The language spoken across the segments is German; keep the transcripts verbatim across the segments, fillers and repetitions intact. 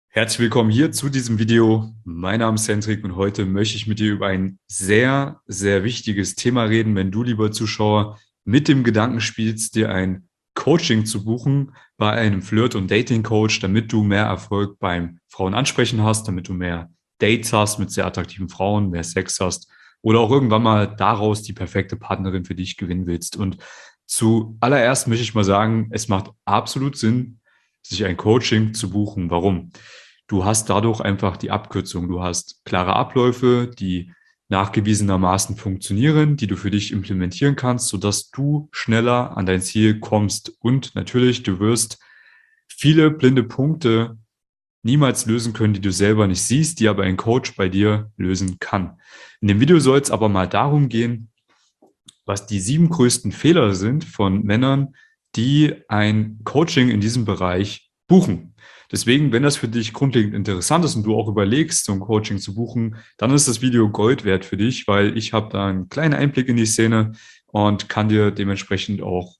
Herzlich willkommen hier zu diesem Video. Mein Name ist Hendrik und heute möchte ich mit dir über ein sehr, sehr wichtiges Thema reden, wenn du, lieber Zuschauer, mit dem Gedanken spielst, dir ein Coaching zu buchen bei einem Flirt- und Dating-Coach, damit du mehr Erfolg beim Frauenansprechen hast, damit du mehr Dates hast mit sehr attraktiven Frauen, mehr Sex hast oder auch irgendwann mal daraus die perfekte Partnerin für dich gewinnen willst. Und zuallererst möchte ich mal sagen, es macht absolut Sinn, sich ein Coaching zu buchen. Warum? Du hast dadurch einfach die Abkürzung. Du hast klare Abläufe, die nachgewiesenermaßen funktionieren, die du für dich implementieren kannst, sodass du schneller an dein Ziel kommst. Und natürlich, du wirst viele blinde Punkte niemals lösen können, die du selber nicht siehst, die aber ein Coach bei dir lösen kann. In dem Video soll es aber mal darum gehen, was die sieben größten Fehler sind von Männern, die ein Coaching in diesem Bereich buchen. Deswegen, wenn das für dich grundlegend interessant ist und du auch überlegst, so ein Coaching zu buchen, dann ist das Video Gold wert für dich, weil ich habe da einen kleinen Einblick in die Szene und kann dir dementsprechend auch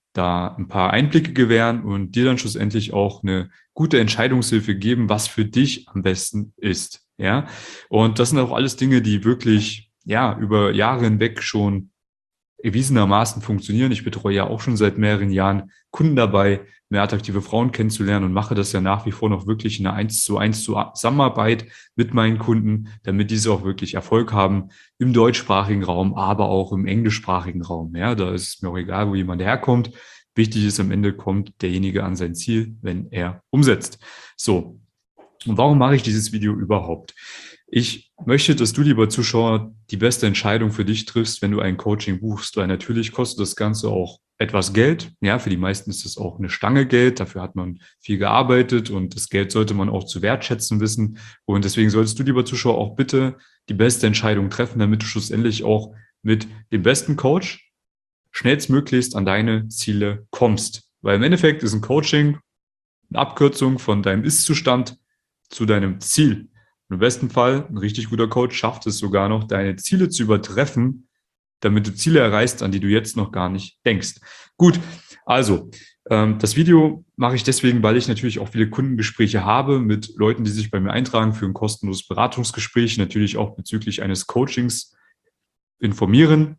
da ein paar Einblicke gewähren und dir dann schlussendlich auch eine gute Entscheidungshilfe geben, was für dich am besten ist. Ja, und das sind auch alles Dinge, die wirklich ja über Jahre hinweg schon erwiesenermaßen funktionieren. Ich betreue ja auch schon seit mehreren Jahren Kunden dabei, mehr attraktive Frauen kennenzulernen und mache das ja nach wie vor noch wirklich in einer eins zu eins Zusammenarbeit mit meinen Kunden, damit diese auch wirklich Erfolg haben im deutschsprachigen Raum, aber auch im englischsprachigen Raum. Ja, da ist es mir auch egal, wo jemand herkommt. Wichtig ist, am Ende kommt derjenige an sein Ziel, wenn er umsetzt. So. Und warum mache ich dieses Video überhaupt? Ich möchte, dass du, lieber Zuschauer, die beste Entscheidung für dich triffst, wenn du ein Coaching buchst, weil natürlich kostet das Ganze auch etwas Geld. Ja, für die meisten ist es auch eine Stange Geld. Dafür hat man viel gearbeitet und das Geld sollte man auch zu wertschätzen wissen. Und deswegen solltest du, lieber Zuschauer, auch bitte die beste Entscheidung treffen, damit du schlussendlich auch mit dem besten Coach schnellstmöglichst an deine Ziele kommst. Weil im Endeffekt ist ein Coaching eine Abkürzung von deinem Ist-Zustand zu deinem Ziel. Und im besten Fall, ein richtig guter Coach schafft es sogar noch, deine Ziele zu übertreffen, damit du Ziele erreichst, an die du jetzt noch gar nicht denkst. Gut, also ähm, das Video mache ich deswegen, weil ich natürlich auch viele Kundengespräche habe mit Leuten, die sich bei mir eintragen für ein kostenloses Beratungsgespräch, natürlich auch bezüglich eines Coachings informieren.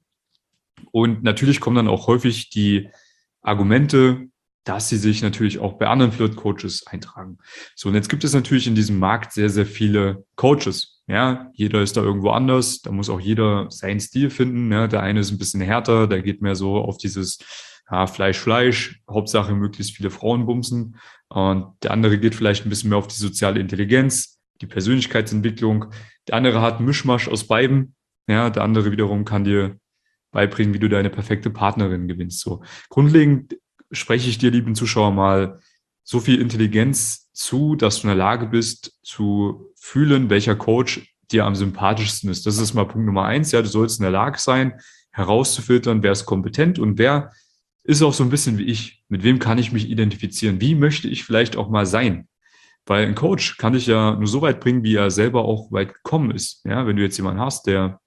Und natürlich kommen dann auch häufig die Argumente, dass sie sich natürlich auch bei anderen Flirt-Coaches eintragen. So, und jetzt gibt es natürlich in diesem Markt sehr, sehr viele Coaches. Ja, jeder ist da irgendwo anders. Da muss auch jeder seinen Stil finden. Ja, der eine ist ein bisschen härter, der geht mehr so auf dieses ja, Fleisch, Fleisch, Hauptsache möglichst viele Frauen bumsen. Und der andere geht vielleicht ein bisschen mehr auf die soziale Intelligenz, die Persönlichkeitsentwicklung. Der andere hat einen Mischmasch aus beiden. Ja, der andere wiederum kann dir beibringen, wie du deine perfekte Partnerin gewinnst. So grundlegend spreche ich dir, lieben Zuschauer, mal so viel Intelligenz zu, dass du in der Lage bist, zu fühlen, welcher Coach dir am sympathischsten ist. Das ist mal Punkt Nummer eins. Ja, du sollst in der Lage sein, herauszufiltern, wer ist kompetent und wer ist auch so ein bisschen wie ich. Mit wem kann ich mich identifizieren? Wie möchte ich vielleicht auch mal sein? Weil ein Coach kann dich ja nur so weit bringen, wie er selber auch weit gekommen ist. Ja, wenn du jetzt jemanden hast, der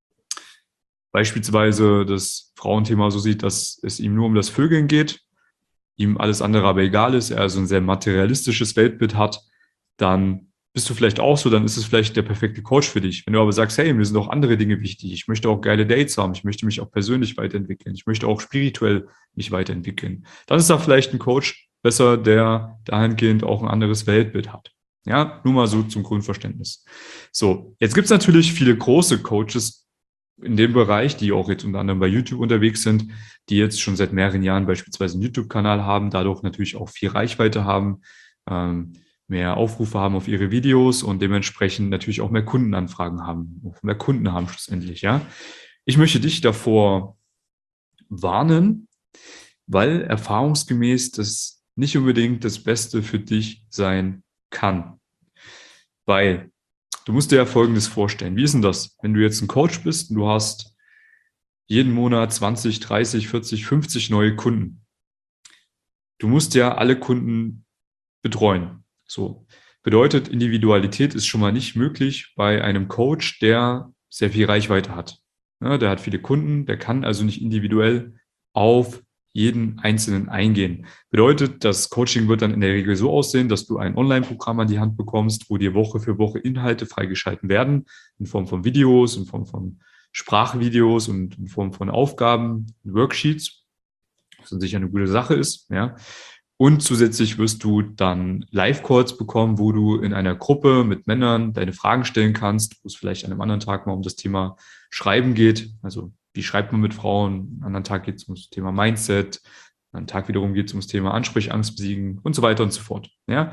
beispielsweise das Frauenthema so sieht, dass es ihm nur um das Vögeln geht, ihm alles andere aber egal ist, er also ein sehr materialistisches Weltbild hat, dann bist du vielleicht auch so, dann ist es vielleicht der perfekte Coach für dich. Wenn du aber sagst, hey, mir sind auch andere Dinge wichtig, ich möchte auch geile Dates haben, ich möchte mich auch persönlich weiterentwickeln, ich möchte auch spirituell mich weiterentwickeln, dann ist da vielleicht ein Coach besser, der dahingehend auch ein anderes Weltbild hat. Ja, nur mal so zum Grundverständnis. So, jetzt gibt es natürlich viele große Coaches in dem Bereich, die auch jetzt unter anderem bei YouTube unterwegs sind, die jetzt schon seit mehreren Jahren beispielsweise einen YouTube-Kanal haben, dadurch natürlich auch viel Reichweite haben, ähm, mehr Aufrufe haben auf ihre Videos und dementsprechend natürlich auch mehr Kundenanfragen haben, auch mehr Kunden haben schlussendlich, ja. Ich möchte dich davor warnen, weil erfahrungsgemäß das nicht unbedingt das Beste für dich sein kann. Weil du musst dir ja Folgendes vorstellen. Wie ist denn das, wenn du jetzt ein Coach bist und du hast jeden Monat zwanzig, dreißig, vierzig, fünfzig neue Kunden? Du musst ja alle Kunden betreuen. So bedeutet, Individualität ist schon mal nicht möglich bei einem Coach, der sehr viel Reichweite hat. Ja, der hat viele Kunden, der kann also nicht individuell auf jeden Einzelnen eingehen. Bedeutet, das Coaching wird dann in der Regel so aussehen, dass du ein Online-Programm an die Hand bekommst, wo dir Woche für Woche Inhalte freigeschalten werden, in Form von Videos, in Form von Sprachvideos und in Form von Aufgaben, Worksheets, was an sich eine gute Sache ist, ja. Und zusätzlich wirst du dann Live-Calls bekommen, wo du in einer Gruppe mit Männern deine Fragen stellen kannst, wo es vielleicht an einem anderen Tag mal um das Thema Schreiben geht. Also wie schreibt man mit Frauen? An anderen Tag geht es um das Thema Mindset. An einem Tag wiederum geht es um das Thema Ansprechangst besiegen und so weiter und so fort. Ja?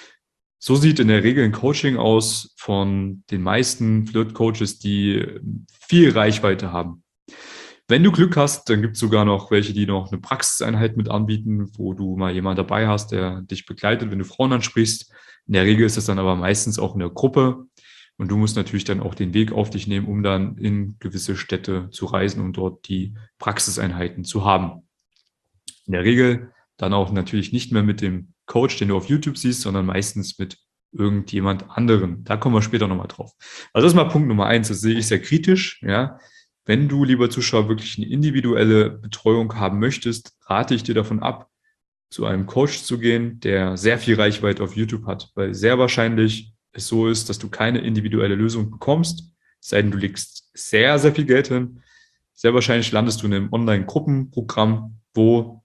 So sieht in der Regel ein Coaching aus von den meisten Flirt-Coaches, die viel Reichweite haben. Wenn du Glück hast, dann gibt es sogar noch welche, die noch eine Praxiseinheit mit anbieten, wo du mal jemanden dabei hast, der dich begleitet, wenn du Frauen ansprichst. In der Regel ist das dann aber meistens auch in der Gruppe. Und du musst natürlich dann auch den Weg auf dich nehmen, um dann in gewisse Städte zu reisen und dort die Praxiseinheiten zu haben. In der Regel dann auch natürlich nicht mehr mit dem Coach, den du auf YouTube siehst, sondern meistens mit irgendjemand anderen. Da kommen wir später nochmal drauf. Also das ist mal Punkt Nummer eins. Das sehe ich sehr kritisch, ja. Wenn du, lieber Zuschauer, wirklich eine individuelle Betreuung haben möchtest, rate ich dir davon ab, zu einem Coach zu gehen, der sehr viel Reichweite auf YouTube hat, weil sehr wahrscheinlich es so ist, dass du keine individuelle Lösung bekommst, es sei denn, du legst sehr, sehr viel Geld hin. Sehr wahrscheinlich landest du in einem Online-Gruppenprogramm, wo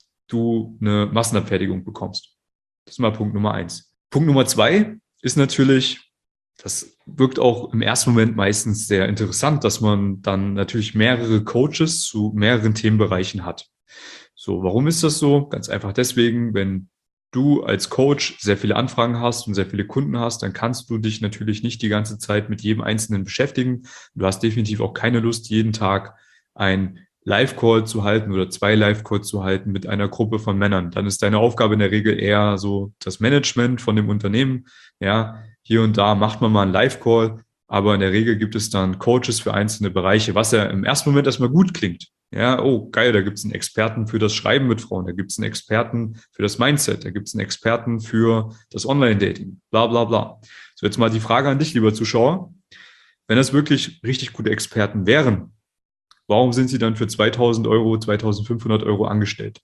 du eine Massenabfertigung bekommst. Das ist mal Punkt Nummer eins. Punkt Nummer zwei ist natürlich, das wirkt auch im ersten Moment meistens sehr interessant, dass man dann natürlich mehrere Coaches zu mehreren Themenbereichen hat. So, warum ist das so? Ganz einfach deswegen, wenn du als Coach sehr viele Anfragen hast und sehr viele Kunden hast, dann kannst du dich natürlich nicht die ganze Zeit mit jedem Einzelnen beschäftigen. Du hast definitiv auch keine Lust, jeden Tag ein Live-Call zu halten oder zwei Live-Calls zu halten mit einer Gruppe von Männern. Dann ist deine Aufgabe in der Regel eher so das Management von dem Unternehmen. Ja, hier und da macht man mal einen Live-Call, aber in der Regel gibt es dann Coaches für einzelne Bereiche, was ja im ersten Moment erstmal gut klingt. Ja, oh geil, da gibt es einen Experten für das Schreiben mit Frauen, da gibt es einen Experten für das Mindset, da gibt es einen Experten für das Online-Dating, bla bla bla. So, jetzt mal die Frage an dich, lieber Zuschauer. Wenn das wirklich richtig gute Experten wären, warum sind sie dann für zweitausend Euro, zweitausendfünfhundert Euro angestellt?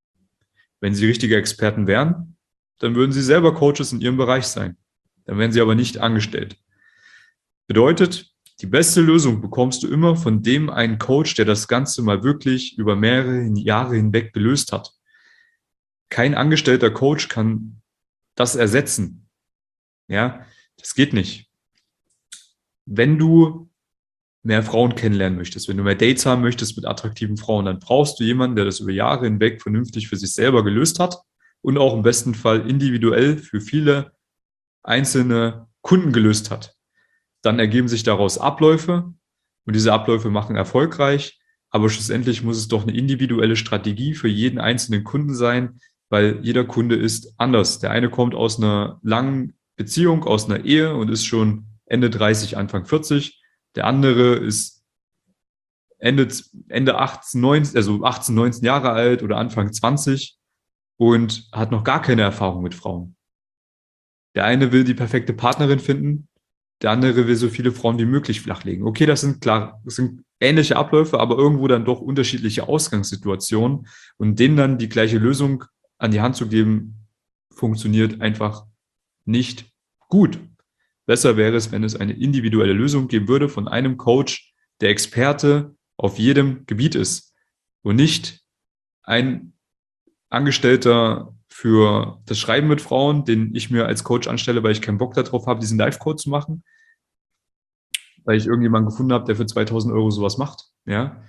Wenn sie richtige Experten wären, dann würden sie selber Coaches in ihrem Bereich sein. Dann wären sie aber nicht angestellt. Bedeutet, die beste Lösung bekommst du immer von dem einen Coach, der das Ganze mal wirklich über mehrere Jahre hinweg gelöst hat. Kein angestellter Coach kann das ersetzen. Ja, das geht nicht. Wenn du mehr Frauen kennenlernen möchtest, wenn du mehr Dates haben möchtest mit attraktiven Frauen, dann brauchst du jemanden, der das über Jahre hinweg vernünftig für sich selber gelöst hat und auch im besten Fall individuell für viele einzelne Kunden gelöst hat. Dann ergeben sich daraus Abläufe und diese Abläufe machen erfolgreich, aber schlussendlich muss es doch eine individuelle Strategie für jeden einzelnen Kunden sein, weil jeder Kunde ist anders. Der eine kommt aus einer langen Beziehung, aus einer Ehe und ist schon Ende dreißig, Anfang vierzig. Der andere ist Ende, Ende achtzehn, neunzehn, also achtzehn, neunzehn Jahre alt oder Anfang zwanzig und hat noch gar keine Erfahrung mit Frauen. Der eine will die perfekte Partnerin finden, der andere will so viele Frauen wie möglich flachlegen. Okay, das sind klar, das sind ähnliche Abläufe, aber irgendwo dann doch unterschiedliche Ausgangssituationen und denen dann die gleiche Lösung an die Hand zu geben, funktioniert einfach nicht gut. Besser wäre es, wenn es eine individuelle Lösung geben würde von einem Coach, der Experte auf jedem Gebiet ist und nicht ein Angestellter für das Schreiben mit Frauen, den ich mir als Coach anstelle, weil ich keinen Bock darauf habe, diesen Live-Code zu machen, weil ich irgendjemanden gefunden habe, der für zweitausend Euro sowas macht, ja.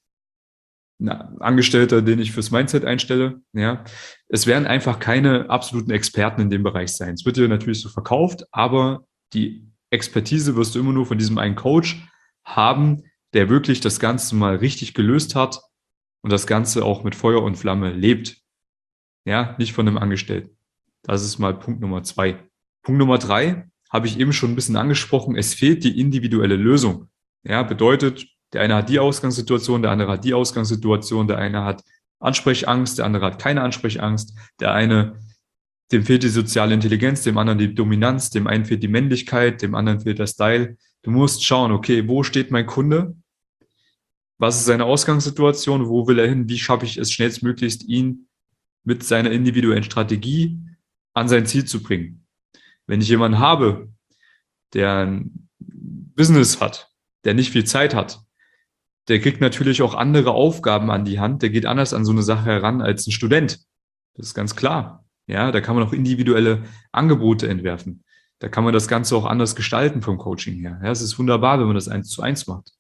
Ein Angestellter, den ich fürs Mindset einstelle, ja. Es werden einfach keine absoluten Experten in dem Bereich sein. Es wird dir natürlich so verkauft, aber die Expertise wirst du immer nur von diesem einen Coach haben, der wirklich das Ganze mal richtig gelöst hat und das Ganze auch mit Feuer und Flamme lebt. Ja, nicht von einem Angestellten. Das ist mal Punkt Nummer zwei. Punkt Nummer drei habe ich eben schon ein bisschen angesprochen. Es fehlt die individuelle Lösung. Ja, bedeutet, der eine hat die Ausgangssituation, der andere hat die Ausgangssituation, der eine hat Ansprechangst, der andere hat keine Ansprechangst, der eine, dem fehlt die soziale Intelligenz, dem anderen die Dominanz, dem einen fehlt die Männlichkeit, dem anderen fehlt der Style. Du musst schauen, okay, wo steht mein Kunde? Was ist seine Ausgangssituation? Wo will er hin? Wie schaffe ich es schnellstmöglichst, ihn mit seiner individuellen Strategie an sein Ziel zu bringen? Wenn ich jemanden habe, der ein Business hat, der nicht viel Zeit hat, der kriegt natürlich auch andere Aufgaben an die Hand, der geht anders an so eine Sache heran als ein Student. Das ist ganz klar. Ja, da kann man auch individuelle Angebote entwerfen. Da kann man das Ganze auch anders gestalten vom Coaching her. Ja, es ist wunderbar, wenn man das eins zu eins macht.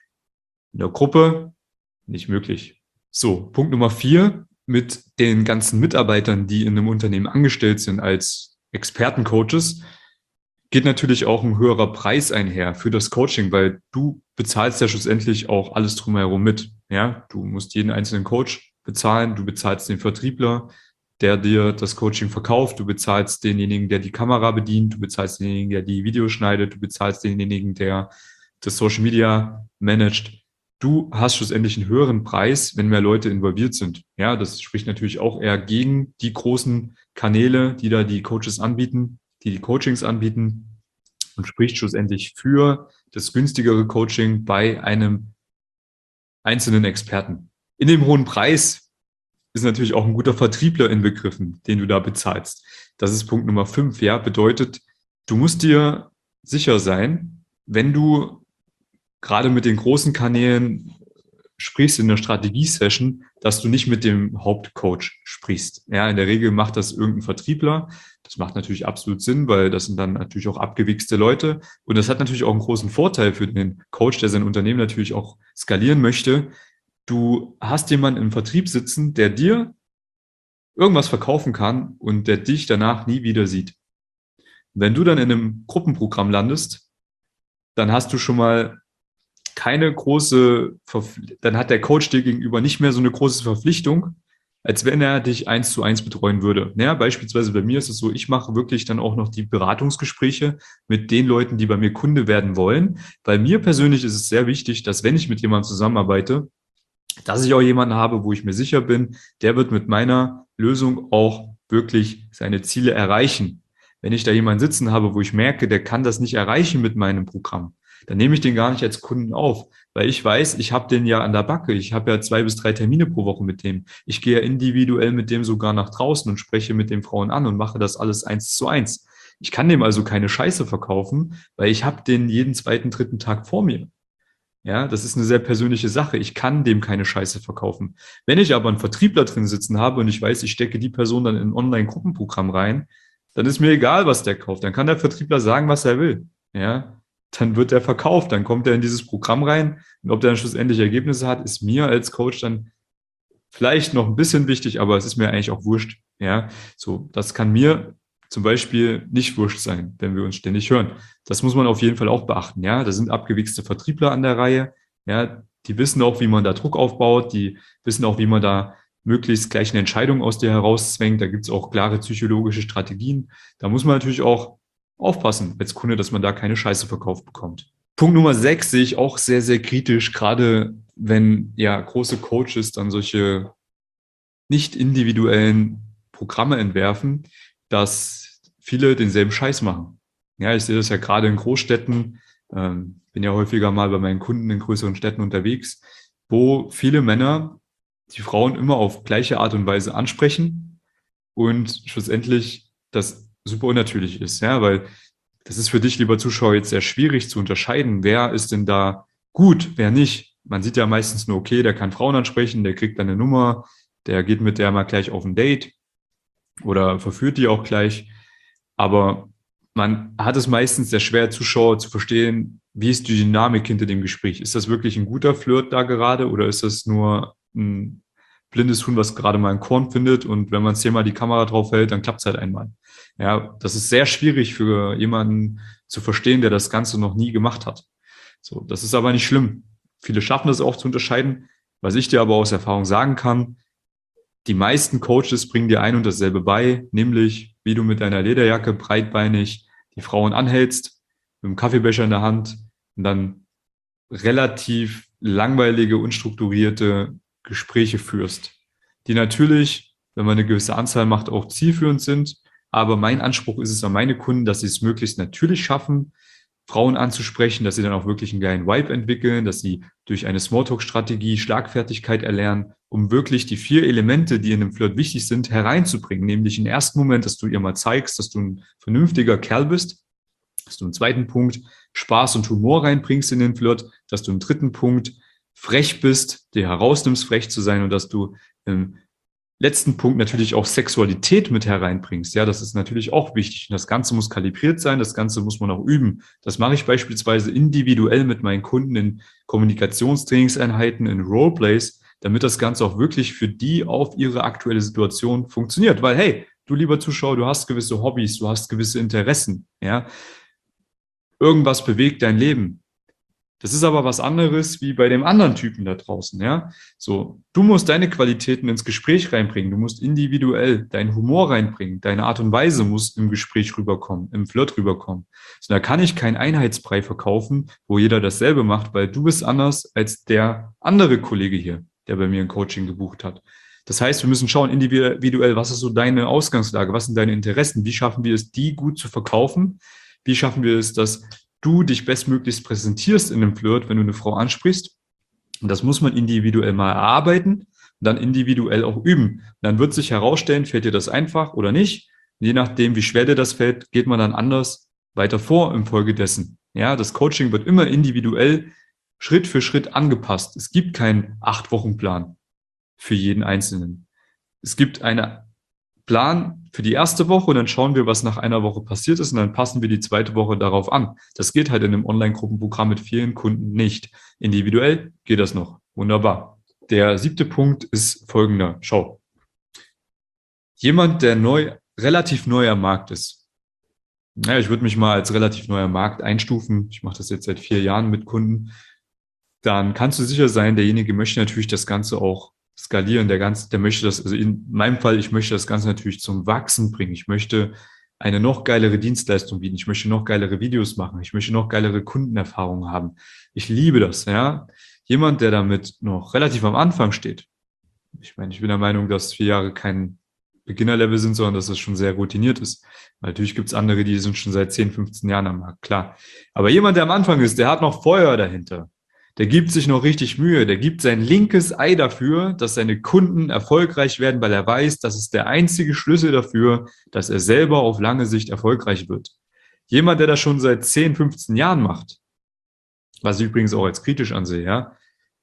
In der Gruppe nicht möglich. So, Punkt Nummer vier, mit den ganzen Mitarbeitern, die in einem Unternehmen angestellt sind als Expertencoaches, geht natürlich auch ein höherer Preis einher für das Coaching, weil du bezahlst ja schlussendlich auch alles drumherum mit. Ja, du musst jeden einzelnen Coach bezahlen, du bezahlst den Vertriebler, der dir das Coaching verkauft, du bezahlst denjenigen, der die Kamera bedient, du bezahlst denjenigen, der die Videos schneidet, du bezahlst denjenigen, der das Social Media managt. Du hast schlussendlich einen höheren Preis, wenn mehr Leute involviert sind. Ja, das spricht natürlich auch eher gegen die großen Kanäle, die da die Coaches anbieten, die die Coachings anbieten, und spricht schlussendlich für das günstigere Coaching bei einem einzelnen Experten. In dem hohen Preis ist natürlich auch ein guter Vertriebler inbegriffen, den du da bezahlst. Das ist Punkt Nummer fünf, ja, bedeutet, du musst dir sicher sein, wenn du gerade mit den großen Kanälen sprichst in der Strategie-Session, dass du nicht mit dem Hauptcoach sprichst. Ja, in der Regel macht das irgendein Vertriebler. Das macht natürlich absolut Sinn, weil das sind dann natürlich auch abgewichste Leute. Und das hat natürlich auch einen großen Vorteil für den Coach, der sein Unternehmen natürlich auch skalieren möchte. Du hast jemanden im Vertrieb sitzen, der dir irgendwas verkaufen kann und der dich danach nie wieder sieht. Wenn du dann in einem Gruppenprogramm landest, dann hast du schon mal keine große, Verpflichtung, dann hat der Coach dir gegenüber nicht mehr so eine große Verpflichtung, als wenn er dich eins zu eins betreuen würde. Ja, beispielsweise bei mir ist es so, ich mache wirklich dann auch noch die Beratungsgespräche mit den Leuten, die bei mir Kunde werden wollen. Bei mir persönlich ist es sehr wichtig, dass wenn ich mit jemandem zusammenarbeite, dass ich auch jemanden habe, wo ich mir sicher bin, der wird mit meiner Lösung auch wirklich seine Ziele erreichen. Wenn ich da jemanden sitzen habe, wo ich merke, der kann das nicht erreichen mit meinem Programm, dann nehme ich den gar nicht als Kunden auf, weil ich weiß, ich habe den ja an der Backe. Ich habe ja zwei bis drei Termine pro Woche mit dem. Ich gehe ja individuell mit dem sogar nach draußen und spreche mit den Frauen an und mache das alles eins zu eins. Ich kann dem also keine Scheiße verkaufen, weil ich habe den jeden zweiten, dritten Tag vor mir. Ja, das ist eine sehr persönliche Sache. Ich kann dem keine Scheiße verkaufen. Wenn ich aber einen Vertriebler drin sitzen habe und ich weiß, ich stecke die Person dann in ein Online-Gruppenprogramm rein, dann ist mir egal, was der kauft. Dann kann der Vertriebler sagen, was er will. Ja, dann wird er verkauft, dann kommt er in dieses Programm rein und ob der dann schlussendlich Ergebnisse hat, ist mir als Coach dann vielleicht noch ein bisschen wichtig, aber es ist mir eigentlich auch wurscht. Ja, so, das kann mir zum Beispiel nicht wurscht sein, wenn wir uns ständig hören. Das muss man auf jeden Fall auch beachten. Ja, da sind abgewichste Vertriebler an der Reihe. Ja, die wissen auch, wie man da Druck aufbaut. Die wissen auch, wie man da möglichst gleich eine Entscheidung aus dir herauszwängt. Da gibt es auch klare psychologische Strategien. Da muss man natürlich auch aufpassen als Kunde, dass man da keine Scheiße verkauft bekommt. Punkt Nummer sechs sehe ich auch sehr, sehr kritisch, gerade wenn ja große Coaches dann solche nicht individuellen Programme entwerfen, dass viele denselben Scheiß machen. Ja, ich sehe das ja gerade in Großstädten, ähm, bin ja häufiger mal bei meinen Kunden in größeren Städten unterwegs, wo viele Männer die Frauen immer auf gleiche Art und Weise ansprechen und schlussendlich das super unnatürlich ist, ja, weil das ist für dich, lieber Zuschauer, jetzt sehr schwierig zu unterscheiden, wer ist denn da gut, wer nicht. Man sieht ja meistens nur, okay, der kann Frauen ansprechen, der kriegt dann eine Nummer, der geht mit der mal gleich auf ein Date oder verführt die auch gleich. Aber man hat es meistens sehr schwer, Zuschauer zu verstehen, wie ist die Dynamik hinter dem Gespräch. Ist das wirklich ein guter Flirt da gerade oder ist das nur ein blindes Huhn, was gerade mal ein Korn findet und wenn man zehnmal die Kamera drauf hält, dann klappt es halt einmal. Ja, das ist sehr schwierig für jemanden zu verstehen, der das Ganze noch nie gemacht hat. So, das ist aber nicht schlimm. Viele schaffen das auch zu unterscheiden. Was ich dir aber aus Erfahrung sagen kann, die meisten Coaches bringen dir ein und dasselbe bei, nämlich wie du mit deiner Lederjacke breitbeinig die Frauen anhältst, mit einem Kaffeebecher in der Hand und dann relativ langweilige, unstrukturierte Gespräche führst, die natürlich, wenn man eine gewisse Anzahl macht, auch zielführend sind. Aber mein Anspruch ist es an meine Kunden, dass sie es möglichst natürlich schaffen, Frauen anzusprechen, dass sie dann auch wirklich einen geilen Vibe entwickeln, dass sie durch eine Smalltalk-Strategie Schlagfertigkeit erlernen, um wirklich die vier Elemente, die in einem Flirt wichtig sind, hereinzubringen. Nämlich im ersten Moment, dass du ihr mal zeigst, dass du ein vernünftiger Kerl bist, dass du im zweiten Punkt Spaß und Humor reinbringst in den Flirt, dass du im dritten Punkt frech bist, dir herausnimmst, frech zu sein und dass du im letzten Punkt natürlich auch Sexualität mit hereinbringst. Ja, das ist natürlich auch wichtig. Und das Ganze muss kalibriert sein, das Ganze muss man auch üben. Das mache ich beispielsweise individuell mit meinen Kunden in Kommunikationstrainingseinheiten, in Roleplays, damit das Ganze auch wirklich für die auf ihre aktuelle Situation funktioniert. Weil, hey, du lieber Zuschauer, du hast gewisse Hobbys, du hast gewisse Interessen. Ja, irgendwas bewegt dein Leben. Das ist aber was anderes wie bei dem anderen Typen da draußen, ja. So, du musst deine Qualitäten ins Gespräch reinbringen. Du musst individuell deinen Humor reinbringen. Deine Art und Weise muss im Gespräch rüberkommen, im Flirt rüberkommen. So, da kann ich keinen Einheitsbrei verkaufen, wo jeder dasselbe macht, weil du bist anders als der andere Kollege hier, der bei mir ein Coaching gebucht hat. Das heißt, wir müssen schauen individuell, was ist so deine Ausgangslage, was sind deine Interessen, wie schaffen wir es, die gut zu verkaufen, wie schaffen wir es, dass du dich bestmöglichst präsentierst in einem Flirt, wenn du eine Frau ansprichst. Und das muss man individuell mal erarbeiten und dann individuell auch üben. Und dann wird sich herausstellen, fällt dir das einfach oder nicht. Und je nachdem, wie schwer dir das fällt, geht man dann anders weiter vor im Folge dessen. Ja, das Coaching wird immer individuell Schritt für Schritt angepasst. Es gibt keinen Acht-Wochen-Plan für jeden Einzelnen. Es gibt einen Plan für die erste Woche und dann schauen wir, was nach einer Woche passiert ist und dann passen wir die zweite Woche darauf an. Das geht halt in einem Online-Gruppenprogramm mit vielen Kunden nicht. Individuell geht das noch. Wunderbar. Der siebte Punkt ist folgender. Schau. Jemand, der neu, relativ neu am Markt ist. Naja, ich würde mich mal als relativ neuer Markt einstufen. Ich mache das jetzt seit vier Jahren mit Kunden. Dann kannst du sicher sein, derjenige möchte natürlich das Ganze auch skalieren, der ganze, der möchte das, also in meinem Fall, ich möchte das Ganze natürlich zum Wachsen bringen. Ich möchte eine noch geilere Dienstleistung bieten. Ich möchte noch geilere Videos machen. Ich möchte noch geilere Kundenerfahrungen haben. Ich liebe das, ja. Jemand, der damit noch relativ am Anfang steht. Ich meine, ich bin der Meinung, dass vier Jahre kein Beginnerlevel sind, sondern dass es schon sehr routiniert ist. Natürlich gibt es andere, die sind schon seit zehn, fünfzehn Jahren am Markt, klar. Aber jemand, der am Anfang ist, der hat noch Feuer dahinter. Der gibt sich noch richtig Mühe, der gibt sein linkes Ei dafür, dass seine Kunden erfolgreich werden, weil er weiß, das ist der einzige Schlüssel dafür, dass er selber auf lange Sicht erfolgreich wird. Jemand, der das schon seit zehn, fünfzehn Jahren macht, was ich übrigens auch als kritisch ansehe, ja,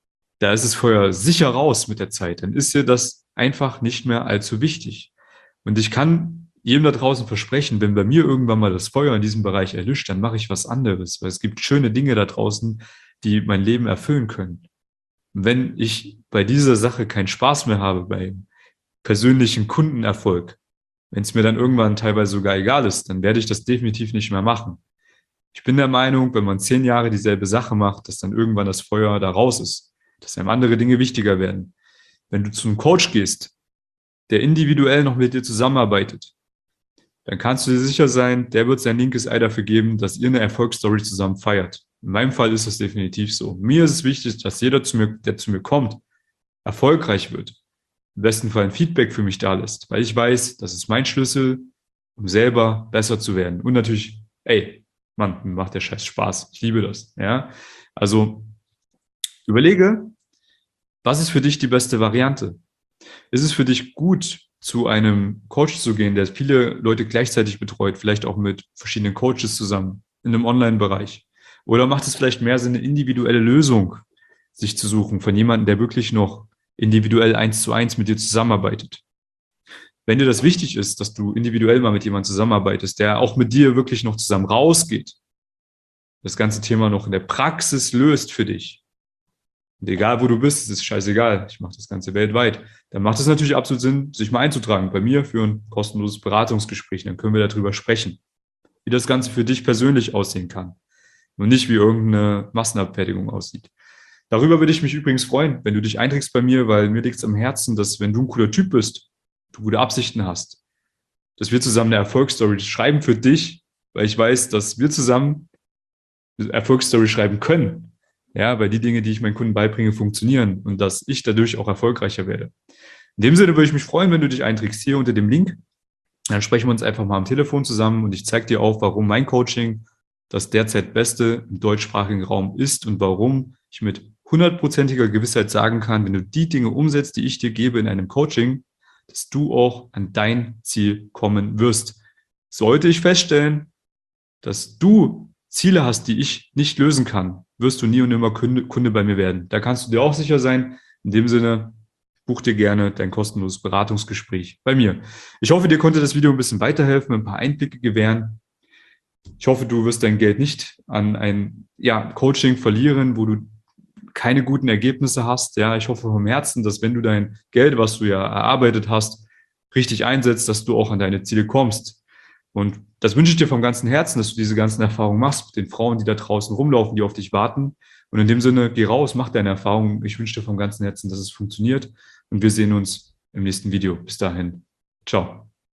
da ist es Feuer sicher raus mit der Zeit, dann ist dir das einfach nicht mehr allzu wichtig. Und ich kann jedem da draußen versprechen, wenn bei mir irgendwann mal das Feuer in diesem Bereich erlischt, dann mache ich was anderes, weil es gibt schöne Dinge da draußen, die mein Leben erfüllen können. Wenn ich bei dieser Sache keinen Spaß mehr habe, beim persönlichen Kundenerfolg, wenn es mir dann irgendwann teilweise sogar egal ist, dann werde ich das definitiv nicht mehr machen. Ich bin der Meinung, wenn man zehn Jahre dieselbe Sache macht, dass dann irgendwann das Feuer da raus ist, dass einem andere Dinge wichtiger werden. Wenn du zu einem Coach gehst, der individuell noch mit dir zusammenarbeitet, dann kannst du dir sicher sein, der wird sein linkes Ei dafür geben, dass ihr eine Erfolgsstory zusammen feiert. In meinem Fall ist das definitiv so. Mir ist es wichtig, dass jeder, zu mir, der zu mir kommt, erfolgreich wird. Im besten Fall ein Feedback für mich da lässt, weil ich weiß, das ist mein Schlüssel, um selber besser zu werden. Und natürlich, ey, Mann, mir macht der Scheiß Spaß. Ich liebe das. Ja, also überlege, was ist für dich die beste Variante? Ist es für dich gut, zu einem Coach zu gehen, der viele Leute gleichzeitig betreut, vielleicht auch mit verschiedenen Coaches zusammen in einem Online-Bereich? Oder macht es vielleicht mehr Sinn, eine individuelle Lösung sich zu suchen von jemandem, der wirklich noch individuell eins zu eins mit dir zusammenarbeitet? Wenn dir das wichtig ist, dass du individuell mal mit jemandem zusammenarbeitest, der auch mit dir wirklich noch zusammen rausgeht, das ganze Thema noch in der Praxis löst für dich, und egal wo du bist, es ist scheißegal, ich mache das Ganze weltweit, dann macht es natürlich absolut Sinn, sich mal einzutragen bei mir für ein kostenloses Beratungsgespräch. Dann können wir darüber sprechen, wie das Ganze für dich persönlich aussehen kann und nicht wie irgendeine Massenabfertigung aussieht. Darüber würde ich mich übrigens freuen, wenn du dich einträgst bei mir, weil mir liegt es am Herzen, dass wenn du ein cooler Typ bist, du gute Absichten hast, dass wir zusammen eine Erfolgsstory schreiben für dich, weil ich weiß, dass wir zusammen eine Erfolgsstory schreiben können. Ja, weil die Dinge, die ich meinen Kunden beibringe, funktionieren und dass ich dadurch auch erfolgreicher werde. In dem Sinne würde ich mich freuen, wenn du dich einträgst hier unter dem Link. Dann sprechen wir uns einfach mal am Telefon zusammen und ich zeige dir auch, warum mein Coaching das derzeit Beste im deutschsprachigen Raum ist und warum ich mit hundertprozentiger Gewissheit sagen kann, wenn du die Dinge umsetzt, die ich dir gebe in einem Coaching, dass du auch an dein Ziel kommen wirst. Sollte ich feststellen, dass du Ziele hast, die ich nicht lösen kann, wirst du nie und nimmer Kunde, Kunde bei mir werden. Da kannst du dir auch sicher sein. In dem Sinne, buch dir gerne dein kostenloses Beratungsgespräch bei mir. Ich hoffe, dir konnte das Video ein bisschen weiterhelfen, ein paar Einblicke gewähren. Ich hoffe, du wirst dein Geld nicht an ein ja, Coaching verlieren, wo du keine guten Ergebnisse hast. Ja, ich hoffe vom Herzen, dass wenn du dein Geld, was du ja erarbeitet hast, richtig einsetzt, dass du auch an deine Ziele kommst. Und das wünsche ich dir vom ganzen Herzen, dass du diese ganzen Erfahrungen machst mit den Frauen, die da draußen rumlaufen, die auf dich warten. Und in dem Sinne, geh raus, mach deine Erfahrungen. Ich wünsche dir vom ganzen Herzen, dass es funktioniert. Und wir sehen uns im nächsten Video. Bis dahin. Ciao.